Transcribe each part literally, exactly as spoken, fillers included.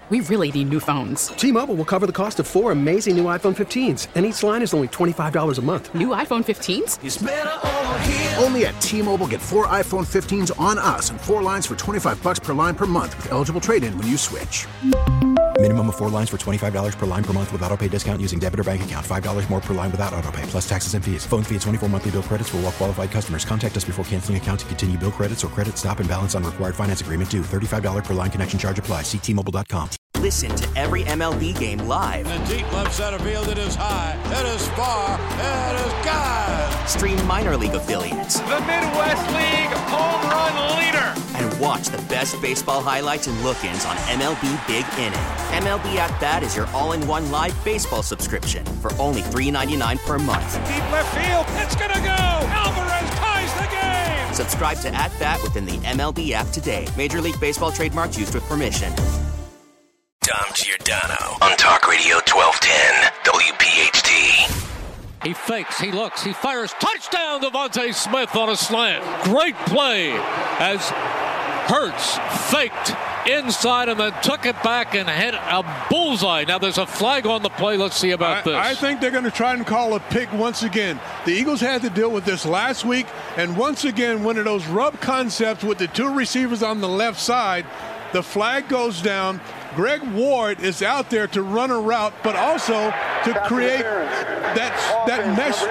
We really need new phones. T-Mobile will cover the cost of four amazing new iPhone fifteens, and each line is only twenty-five dollars a month. New iPhone fifteens? It's better over here. Only at T-Mobile, get four iPhone fifteens on us and four lines for twenty-five dollars per line per month with eligible trade-in when you switch. Minimum of four lines for twenty-five dollars per line per month with autopay discount using debit or bank account. five dollars more per line without autopay, plus taxes and fees. Phone fee at twenty-four monthly bill credits for well-qualified customers. Contact us before canceling account to continue bill credits or credit stop and balance on required finance agreement due. thirty-five dollars per line connection charge applies. See T Mobile dot com. Listen to every M L B game live. In the deep left center field, it is high, it is far, it is gone. Stream minor league affiliates. The Midwest League home run leader. And watch the best baseball highlights and look-ins on M L B Big Inning. M L B At Bat is your all-in-one live baseball subscription for only three dollars and ninety-nine cents per month. Deep left field, it's gonna go. Alvarez ties the game. Subscribe to At Bat within the M L B app today. Major League Baseball trademarks used with permission. Dom Giordano on Talk Radio twelve ten W P H T. He fakes, he looks, he fires. Touchdown, Devontae Smith on a slant. Great play as Hurts faked inside and then took it back and hit a bullseye. Now there's a flag on the play. Let's see about I, this. I think they're going to try and call a pick once again. The Eagles had to deal with this last week, and once again, one of those rub concepts with the two receivers on the left side, the flag goes down. Greg Ward is out there to run a route, but also to create that, that mesh.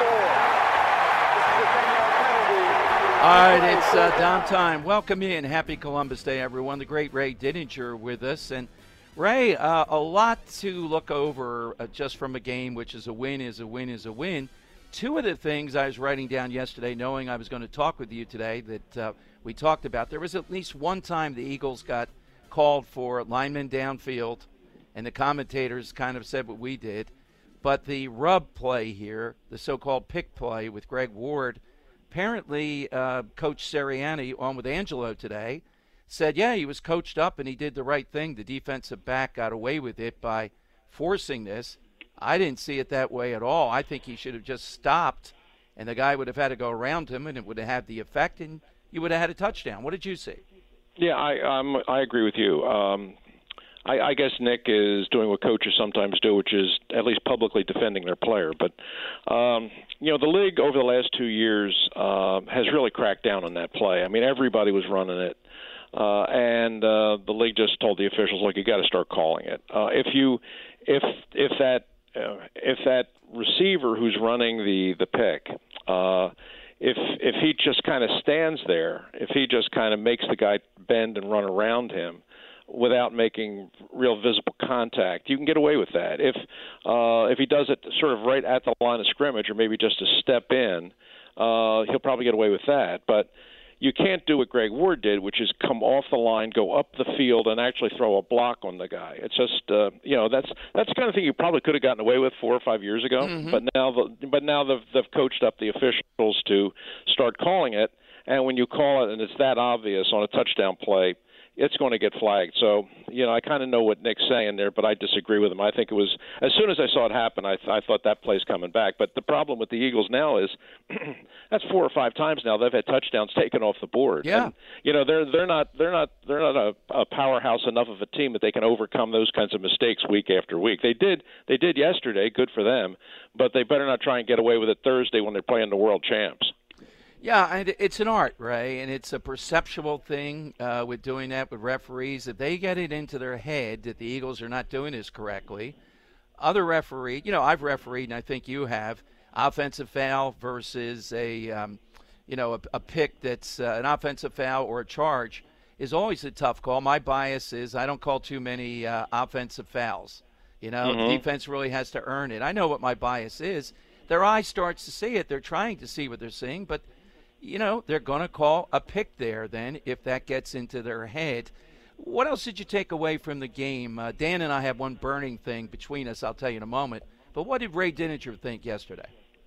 All right, it's uh, downtime. Welcome in. Happy Columbus Day, everyone. The great Ray Didinger with us. And, Ray, uh, a lot to look over uh, just from a game, which is a win is a win is a win. Two of the things I was writing down yesterday, knowing I was going to talk with you today, that uh, we talked about, there was at least one time the Eagles got called for linemen downfield, and the commentators kind of said what we did. But the rub play here, the so-called pick play with Greg Ward, apparently uh, Coach Sirianni on with Angelo today said, yeah, he was coached up and he did the right thing. The defensive back got away with it by forcing this. I didn't see it that way at all. I think he should have just stopped, and the guy would have had to go around him, and it would have had the effect, and you would have had a touchdown. What did you see? Yeah, I um, I agree with you. Um, I, I guess Nick is doing what coaches sometimes do, which is at least publicly defending their player. But, um, you know, the league over the last two years uh, has really cracked down on that play. I mean, everybody was running it. Uh, and uh, the league just told the officials, look, you got to start calling it. Uh, if you, if if that uh, if that receiver who's running the the pick, uh, if if he just kind of stands there, if he just kind of makes the guy bend and run around him without making real visible contact, you can get away with that. If uh, if he does it sort of right at the line of scrimmage or maybe just a step in, uh, he'll probably get away with that. But you can't do what Greg Ward did, which is come off the line, go up the field, and actually throw a block on the guy. It's just, uh, you know, that's that's the kind of thing you probably could have gotten away with four or five years ago. Mm-hmm. But now, the, but now they've, they've coached up the officials to start calling it. And when you call it and it's that obvious on a touchdown play, it's going to get flagged. So, you know, I kind of know what Nick's saying there, but I disagree with him. I think it was, as soon as I saw it happen, I, th- I thought that play's coming back. But the problem with the Eagles now is that's four or five times now they've had touchdowns taken off the board. Yeah. And, you know, they're they're not they're not they're not a, a powerhouse enough of a team that they can overcome those kinds of mistakes week after week. They did they did yesterday, good for them, but they better not try and get away with it Thursday when they're playing the world champs. Yeah, and it's an art, Ray, and it's a perceptual thing uh, with doing that with referees. If they get it into their head that the Eagles are not doing this correctly, other referee, you know, I've refereed, and I think you have, offensive foul versus a, um, you know, a, a pick that's uh, an offensive foul or a charge is always a tough call. My bias is I don't call too many uh, offensive fouls. You know, mm-hmm. Defense really has to earn it. I know what my bias is. Their eye starts to see it. They're trying to see what they're seeing, but you know, they're going to call a pick there then if that gets into their head. What else did you take away from the game? Uh, Dan and I have one burning thing between us, I'll tell you in a moment. But what did Ray Didinger think yesterday?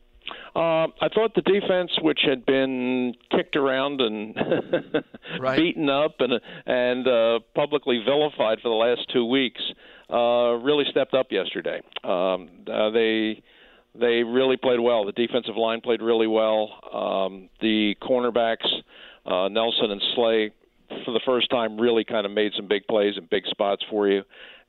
Uh, I thought the defense, which had been kicked around and right. beaten up and and uh, publicly vilified for the last two weeks, uh, really stepped up yesterday. Um, uh, they... They really played well. The defensive line played really well. Um, the cornerbacks, uh, Nelson and Slay, for the first time, really kind of made some big plays and big spots for you.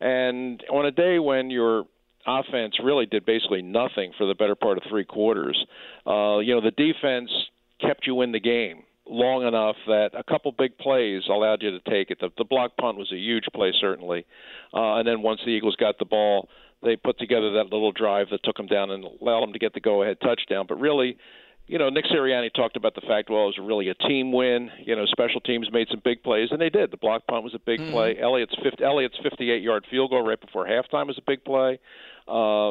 And on a day when your offense really did basically nothing for the better part of three quarters, uh, you know, the defense kept you in the game long enough that a couple big plays allowed you to take it. The, the block punt was a huge play, certainly. Uh, and then once the Eagles got the ball, they put together that little drive that took them down and allowed them to get the go-ahead touchdown. But really, you know, Nick Sirianni talked about the fact, well, it was really a team win. You know, special teams made some big plays, and they did. The block punt was a big mm. play. Elliott's fifty, Elliott's fifty-eight-yard field goal right before halftime was a big play. Uh,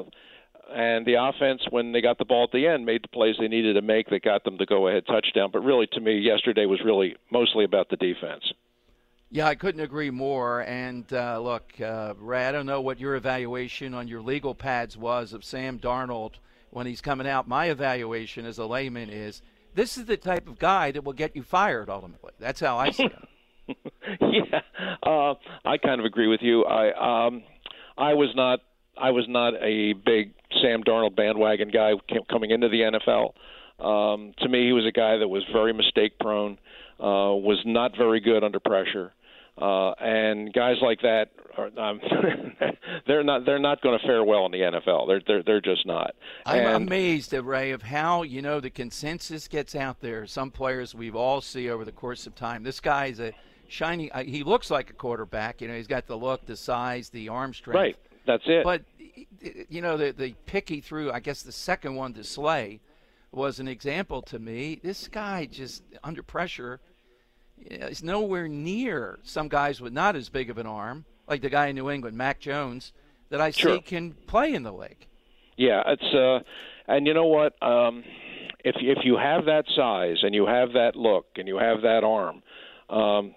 and the offense, when they got the ball at the end, made the plays they needed to make that got them the go-ahead touchdown. But really, to me, yesterday was really mostly about the defense. Yeah, I couldn't agree more. And, uh, look, uh, Ray, I don't know what your evaluation on your legal pads was of Sam Darnold when he's coming out. My evaluation as a layman is this is the type of guy that will get you fired ultimately. That's how I see it. yeah, uh, I kind of agree with you. I um, I was not I was not a big Sam Darnold bandwagon guy coming into the N F L. Um, to me, he was a guy that was very mistake prone, uh, was not very good under pressure. Uh, and guys like that are um, they're not they're not going to fare well in the N F L. They're they're they're just not. I'm and, amazed, Ray, of how, you know, the consensus gets out there. Some players we've all see over the course of time. This guy's a shiny. He looks like a quarterback. You know, he's got the look, the size, the arm strength. Right. That's it. But you know, the the pick he threw, I guess the second one to Slay was an example to me. This guy just under pressure. It's nowhere near some guys with not as big of an arm, like the guy in New England, Mac Jones, that I sure. see can play in the league. Yeah, it's uh, and you know what? Um, if if you have that size and you have that look and you have that arm, um,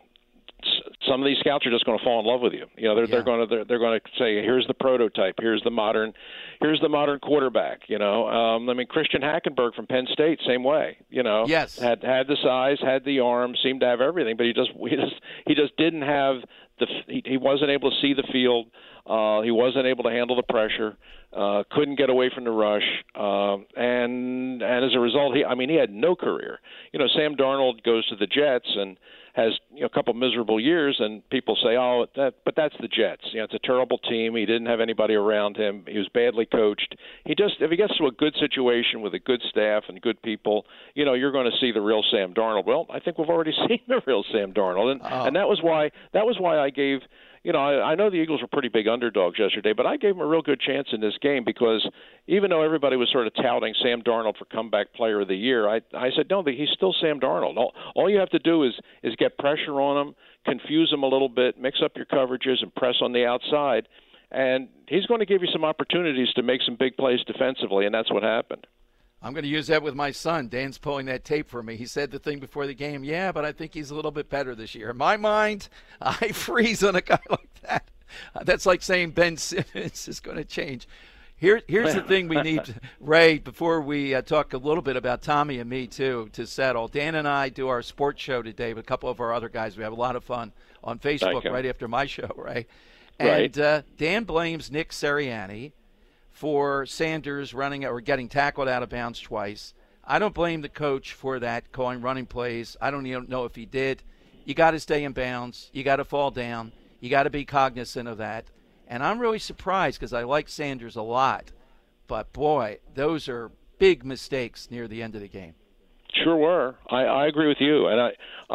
some of these scouts are just going to fall in love with you. You know, they're yeah. they're going to they're, they're going to say, here's the prototype, here's the modern, here's the modern quarterback. You know, um, I mean, Christian Hackenberg from Penn State, same way. You know, yes, had had the size, had the arm, seemed to have everything, but he just he just he just didn't have the he, he wasn't able to see the field. Uh, he wasn't able to handle the pressure. Uh, couldn't get away from the rush, um, and and as a result, he I mean, he had no career. You know, Sam Darnold goes to the Jets and has you know, a couple miserable years, and people say, "Oh, that," but that's the Jets. You know, it's a terrible team. He didn't have anybody around him. He was badly coached. He just, if he gets to a good situation with a good staff and good people, you know, you're going to see the real Sam Darnold. Well, I think we've already seen the real Sam Darnold, and oh. and that was why that was why I gave. You know, I, I know the Eagles were pretty big underdogs yesterday, but I gave them a real good chance in this game because even though everybody was sort of touting Sam Darnold for comeback player of the year, I I said, no, he's still Sam Darnold. All, all you have to do is is get pressure on him, confuse him a little bit, mix up your coverages, and press on the outside, and he's going to give you some opportunities to make some big plays defensively, and that's what happened. I'm going to use that with my son. Dan's pulling that tape for me. He said the thing before the game, yeah, but I think he's a little bit better this year. In my mind, I freeze on a guy like that. That's like saying Ben Simmons is going to change. Here, here's the thing we need, Ray, before we uh, talk a little bit about Tommy and me, too, to settle. Dan and I do our sports show today with a couple of our other guys. We have a lot of fun on Facebook right after my show, Ray. And right. uh, Dan blames Nick Sirianni for Sanders running or getting tackled out of bounds twice. I don't blame the coach for that, calling running plays. I don't even know if he did. You got to stay in bounds. You got to fall down. You got to be cognizant of that. And I'm really surprised because I like Sanders a lot. But, boy, those are big mistakes near the end of the game. Sure were. I, I agree with you. And I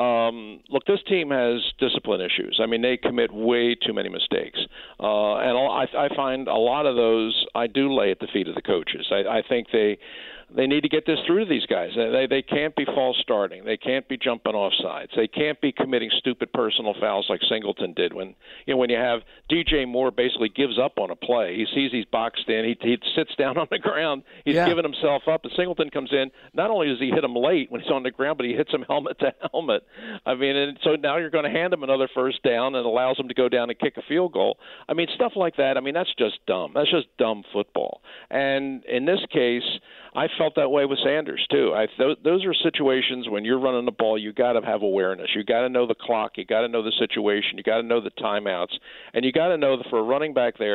um, look, this team has discipline issues. I mean, they commit way too many mistakes, uh, and I, I find a lot of those I do lay at the feet of the coaches. I, I think they they need to get this through to these guys. They they can't be false starting. They can't be jumping off sides. They can't be committing stupid personal fouls like Singleton did. When you know when you have D J Moore basically gives up on a play. He sees he's boxed in. He he sits down on the ground. He's yeah. giving himself up. And Singleton comes in. Not only does he hit him late when he's on the ground, but he hits him helmet to helmet. I mean, and so now you're going to hand him another first down and allows him to go down and kick a field goal. I mean, stuff like that. I mean, that's just dumb. That's just dumb football. And in this case, I felt that way with Sanders too. I th- those are situations when you're running the ball, you got to have awareness. You got to know the clock. You got to know the situation. You got to know the timeouts, and you got to know that for a running back there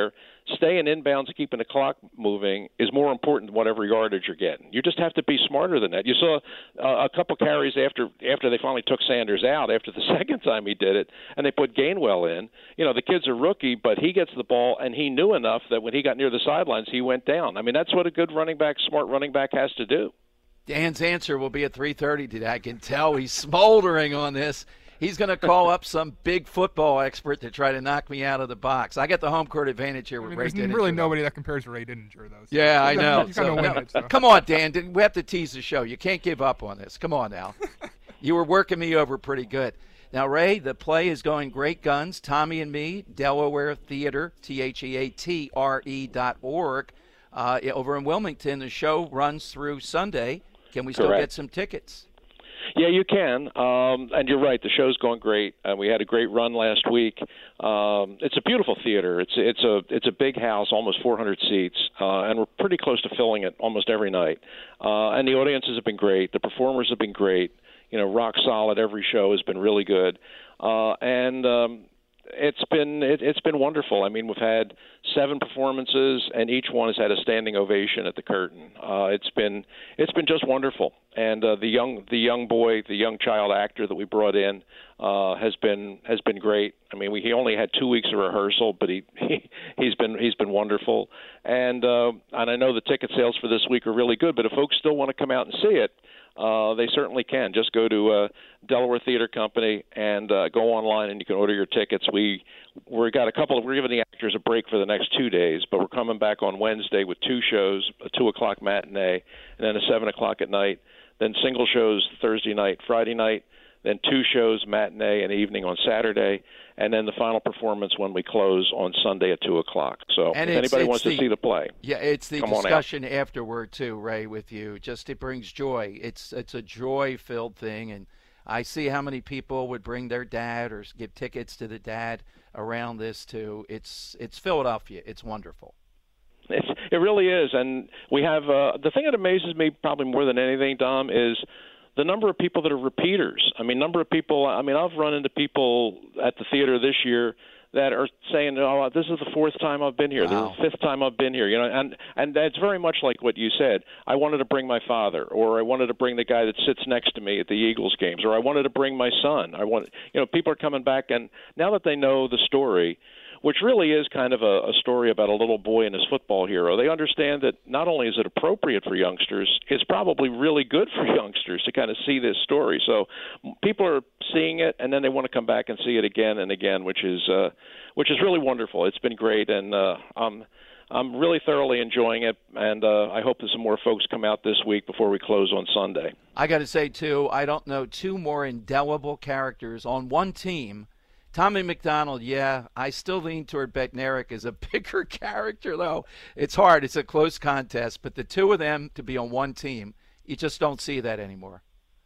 staying inbounds and keeping the clock moving is more important than whatever yardage you're getting. You just have to be smarter than that. You saw uh, a couple carries after after they finally took Sanders out after the second time he did it, and they put Gainwell in. You know, the kid's a rookie, but he gets the ball, and he knew enough that when he got near the sidelines, he went down. I mean, that's what a good running back, smart running back has to do. Dan's answer will be at three thirty today. I can tell he's smoldering on this. He's going to call up some big football expert to try to knock me out of the box. I get the home court advantage here with I mean, Ray there's Didinger. really nobody that compares to Ray Didinger, though. So yeah, I know. You so, win no. it, so. Come on, Dan. We have to tease the show. You can't give up on this. Come on now. You were working me over pretty good. Now, Ray, the play is going great guns. Tommy and Me, Delaware Theater, T H E A T R E dot org. Uh, over in Wilmington, the show runs through Sunday. Can we still Correct. get some tickets? Yeah, you can. Um, and you're right. The show's going great. Uh, we had a great run last week. Um, it's a beautiful theater. It's it's a it's a big house, almost four hundred seats, uh, and we're pretty close to filling it almost every night. Uh, and the audiences have been great. The performers have been great. You know, rock solid. Every show has been really good. Uh, and um, it's been it, it's been wonderful. I mean, we've had seven performances, and each one has had a standing ovation at the curtain. Uh, it's been it's been just wonderful. And uh, the young the young boy, the young child actor that we brought in uh, has been has been great. I mean, we, he only had two weeks of rehearsal, but he, he he's been he's been wonderful. And uh, and I know the ticket sales for this week are really good. But if folks still want to come out and see it, uh, they certainly can. Just go to uh, Delaware Theater Company and uh, go online, and you can order your tickets. We we got a couple of we're giving the actors a break for the next two days, but we're coming back on Wednesday with two shows: a two o'clock matinee and then a seven o'clock at night. Then single shows Thursday night, Friday night, then two shows, matinee and evening on Saturday, and then the final performance when we close on Sunday at two o'clock. So and if it's, anybody it's wants the, to see the play, yeah, it's the come discussion afterward too, Ray, with you. Just it brings joy. It's it's a joy-filled thing, and I see how many people would bring their dad or give tickets to the dad around this too. It's it's Philadelphia. It's wonderful. It's, it really is, and we have uh, the thing that amazes me probably more than anything, Dom, is the number of people that are repeaters. I mean, number of people. I mean, I've run into people at the theater this year that are saying, "Oh, this is the fourth time I've been here. Wow. This is the fifth time I've been here." You know, and and that's very much like what you said. I wanted to bring my father, or I wanted to bring the guy that sits next to me at the Eagles games, or I wanted to bring my son. I want, you know, people are coming back, and now that they know the story, which really is kind of a, a story about a little boy and his football hero. They understand that not only is it appropriate for youngsters, it's probably really good for youngsters to kind of see this story. So people are seeing it, and then they want to come back and see it again and again, which is uh, which is really wonderful. It's been great, and uh, I'm I'm really thoroughly enjoying it, and uh, I hope that some more folks come out this week before we close on Sunday. I got to say, too, I don't know two more indelible characters on one team. Tommy McDonald, yeah, I still lean toward Bednarik as a bigger character, though. It's hard. It's a close contest. But the two of them to be on one team, you just don't see that anymore.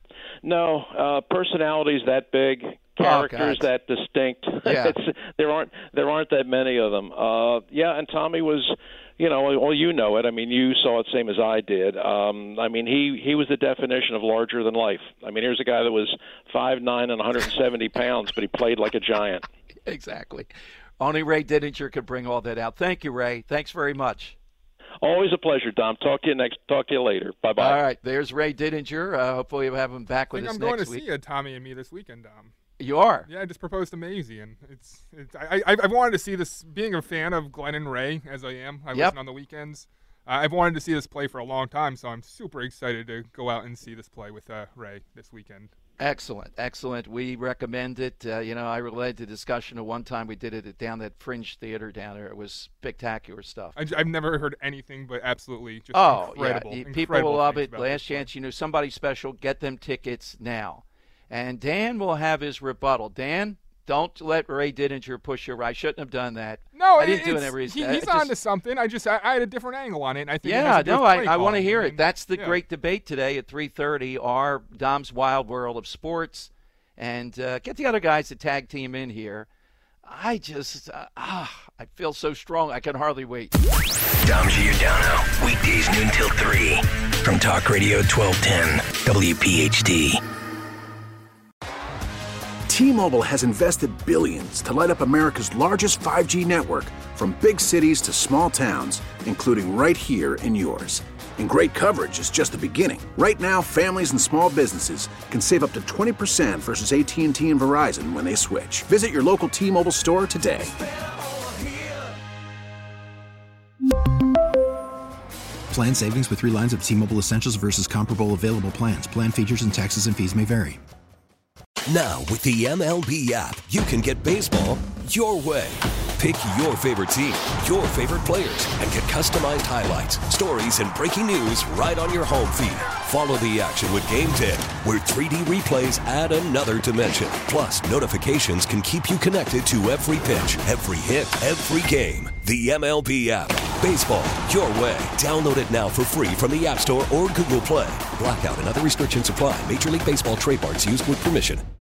No, uh, personalities that big, characters oh, that distinct. Yeah. it's, there aren't there aren't that many of them. Uh, yeah, and Tommy was, you know, well, you know it. I mean, you saw it same as I did. Um, I mean, he, he was the definition of larger than life. I mean, here's a guy that was five nine and one hundred seventy pounds, but he played like a giant. Exactly. Only Ray Didinger could bring all that out. Thank you, Ray. Thanks very much. Always a pleasure, Dom. Talk to you next. Talk to you later. Bye bye. All right, there's Ray Didinger. Uh, hopefully, we'll have him back with I think us I'm going next to week. see a Tommy and Me this weekend, Dom. You are? Yeah, I just proposed to Maisie, and it's, it's I, I I've wanted to see this. Being a fan of Glenn and Ray as I am, I Yep. listen on the weekends. Uh, I've wanted to see this play for a long time, so I'm super excited to go out and see this play with uh, Ray this weekend. Excellent, excellent. We recommend it. Uh, you know, I relayed the discussion at one time we did it at down that Fringe Theater down there. It was spectacular stuff. I, I've never heard anything but absolutely just oh, incredible. yeah. incredible People will love things it. about Last this play. chance, you know, somebody special. Get them tickets now. And Dan will have his rebuttal. Dan, don't let Ray Didinger push you. I shouldn't have done that. No, I didn't do it's, it every. he, I he's just, on to something. I just I, I had a different angle on it. And I think it yeah, has to do no, with I, play I want to calling. hear I it. mean, That's the yeah. great debate today at three thirty. Our Dom's Wild World of Sports, and uh, get the other guys to tag team in here. I just uh, ah, I feel so strong. I can hardly wait. Dom Giordano, weekdays noon till three from Talk Radio twelve ten W P H D. T-Mobile has invested billions to light up America's largest five G network, from big cities to small towns, including right here in yours. And great coverage is just the beginning. Right now, families and small businesses can save up to twenty percent versus A T and T and Verizon when they switch. Visit your local T-Mobile store today. Plan savings with three lines of T-Mobile Essentials versus comparable available plans. Plan features and taxes and fees may vary. Now, with the M L B app, you can get baseball your way. Pick your favorite team, your favorite players, and get customized highlights, stories, and breaking news right on your home feed. Follow the action with Game Day, where three D replays add another dimension. Plus, notifications can keep you connected to every pitch, every hit, every game. The M L B app. Baseball your way. Download it now for free from the App Store or Google Play. Blackout and other restrictions apply. Major League Baseball trademarks used with permission.